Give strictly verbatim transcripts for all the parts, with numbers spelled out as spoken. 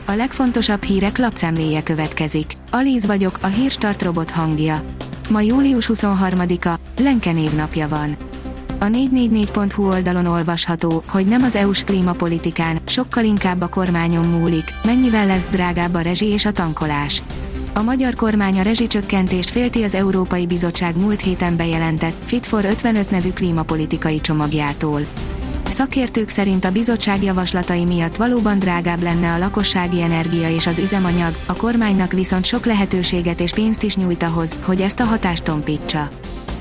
A legfontosabb hírek lapszemléje következik. Alíz vagyok, a Hírstart robot hangja. Ma július huszonharmadika, Lenke névnapja van. A négy négy négy pont hu oldalon olvasható, hogy nem az é u-s klímapolitikán, sokkal inkább a kormányon múlik, mennyivel lesz drágább a rezsi és a tankolás. A magyar kormány a rezsicsökkentést félti az Európai Bizottság múlt héten bejelentett Fit for ötvenöt nevű klímapolitikai csomagjától. Szakértők szerint a bizottság javaslatai miatt valóban drágább lenne a lakossági energia és az üzemanyag, a kormánynak viszont sok lehetőséget és pénzt is nyújt ahhoz, hogy ezt a hatást tompítsa.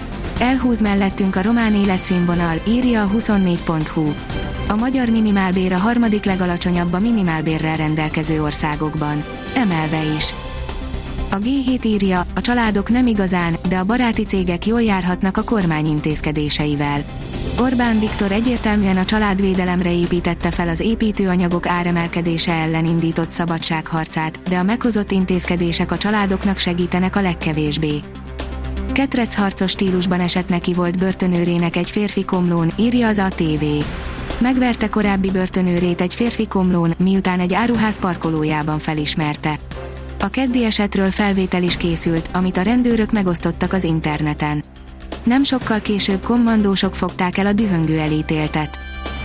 Elhúz mellettünk a román életszínvonal, írja a huszonnégy pont hu. A magyar minimálbér a harmadik legalacsonyabb a minimálbérrel rendelkező országokban. Emelve is. A gé hét írja, a családok nem igazán, de a baráti cégek jól járhatnak a kormány intézkedéseivel. Orbán Viktor egyértelműen a családvédelemre építette fel az építőanyagok áremelkedése ellen indított szabadságharcát, de a meghozott intézkedések a családoknak segítenek a legkevésbé. Ketrecharcos stílusban esett neki volt börtönőrének egy férfi Komlón, írja az á té vé. Megverte korábbi börtönőrét egy férfi Komlón, miután egy áruház parkolójában felismerte. A keddi esetről felvétel is készült, amit a rendőrök megosztottak az interneten. Nem sokkal később kommandósok fogták el a dühöngő elítéltet.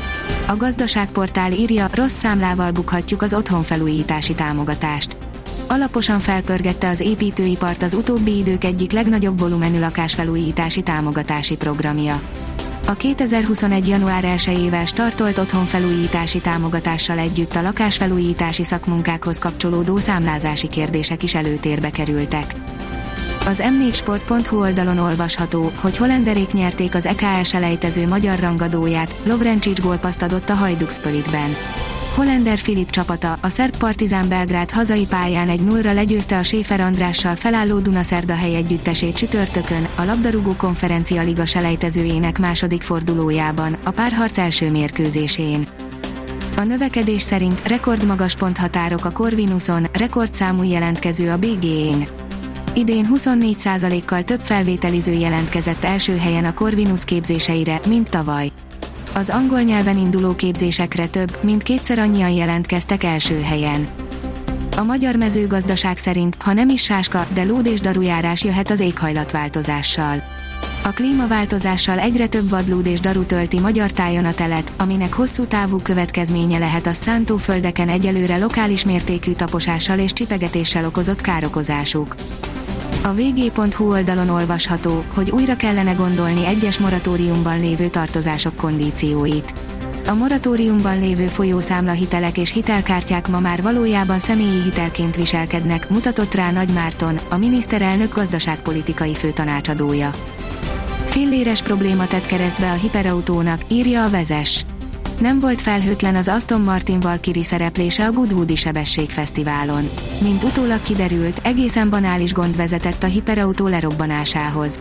A gazdaságportál írja, rossz számlával bukhatjuk az otthonfelújítási támogatást. Alaposan felpörgette az építőipart az utóbbi idők egyik legnagyobb volumenű lakásfelújítási támogatási programja. A kétezer-huszonegy. január elsejével startolt otthonfelújítási támogatással együtt a lakásfelújítási szakmunkákhoz kapcsolódó számlázási kérdések is előtérbe kerültek. Az em négy sport pont hu oldalon olvasható, hogy hollenderék nyerték az é ká el selejtező magyar rangadóját, Lovrencsics gólpasszt adott a Hajduk Splitben. Hollander Filip csapata, a szerb Partizán Belgrád hazai pályán egy nullra legyőzte a Schäfer Andrással felálló Dunaszerdahely együttesét csütörtökön, a labdarúgó konferencia liga selejtezőjének második fordulójában, a párharc első mérkőzésén. A növekedés szerint rekordmagas ponthatárok a Corvinuson, rekordszámú jelentkező a bé gé-n. Idén huszonnégy százalékkal több felvételiző jelentkezett első helyen a Corvinus képzéseire, mint tavaly. Az angol nyelven induló képzésekre több, mint kétszer annyian jelentkeztek első helyen. A magyar mezőgazdaság szerint, ha nem is sáska, de lód és darujárás jöhet az éghajlatváltozással. A klímaváltozással egyre több vadlúd és daru tölti magyar tájon a telet, aminek hosszú távú következménye lehet a szántóföldeken egyelőre lokális mértékű taposással és csipegetéssel okozott károkozásuk. A vé gé pont hu oldalon olvasható, hogy újra kellene gondolni egyes moratóriumban lévő tartozások kondícióit. A moratóriumban lévő folyószámlahitelek és hitelkártyák ma már valójában személyi hitelként viselkednek, mutatott rá Nagy Márton, a miniszterelnök gazdaságpolitikai főtanácsadója. Filléres probléma tett keresztbe a hiperautónak, írja a Vezess. Nem volt felhőtlen az Aston Martin Valkyrie szereplése a Goodwoodi sebességfesztiválon. Mint utólag kiderült, egészen banális gond vezetett a hiperautó lerobbanásához.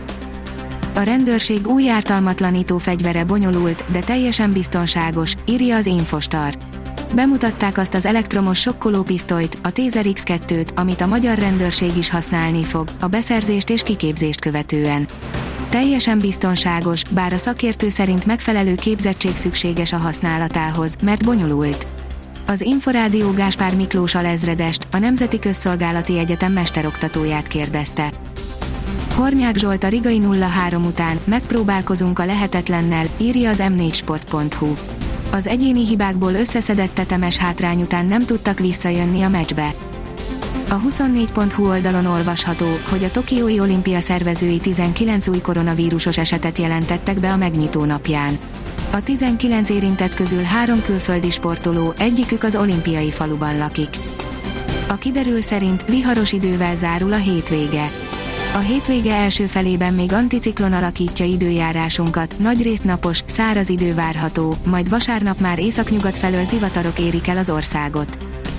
A rendőrség új ártalmatlanító fegyvere bonyolult, de teljesen biztonságos, írja az Infostart. Bemutatták azt az elektromos sokkolópisztolyt, a Taser iksz kettőt, amit a magyar rendőrség is használni fog, a beszerzést és kiképzést követően. Teljesen biztonságos, bár a szakértő szerint megfelelő képzettség szükséges a használatához, mert bonyolult. Az Inforádió Gáspár Miklós alezredest, a Nemzeti Közszolgálati Egyetem mesteroktatóját kérdezte. Hornyák Zsolt a rigai nulla három után, megpróbálkozunk a lehetetlennel, írja az em négy sport pont hu. Az egyéni hibákból összeszedett tetemes hátrány után nem tudtak visszajönni a meccsbe. A huszonnégy pont hu oldalon olvasható, hogy a Tokiói olimpia szervezői tizenkilenc új koronavírusos esetet jelentettek be a megnyitó napján. A tizenkilenc érintett közül három külföldi sportoló, egyikük az olimpiai faluban lakik. A kiderül szerint viharos idővel zárul a hétvége. A hétvége első felében még anticiklon alakítja időjárásunkat, nagyrészt napos, száraz idő várható, majd vasárnap már északnyugat felől zivatarok érik el az országot.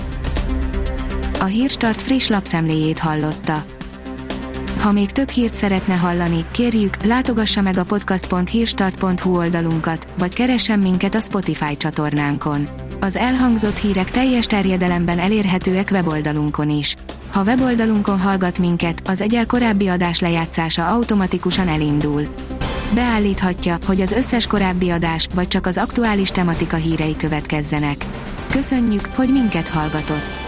A Hírstart friss lapszemléjét hallotta. Ha még több hírt szeretne hallani, kérjük, látogassa meg a podcast pont hírstart pont hu oldalunkat, vagy keressen minket a Spotify csatornánkon. Az elhangzott hírek teljes terjedelemben elérhetőek weboldalunkon is. Ha weboldalunkon hallgat minket, az egyel korábbi adás lejátszása automatikusan elindul. Beállíthatja, hogy az összes korábbi adás, vagy csak az aktuális tematika hírei következzenek. Köszönjük, hogy minket hallgatott!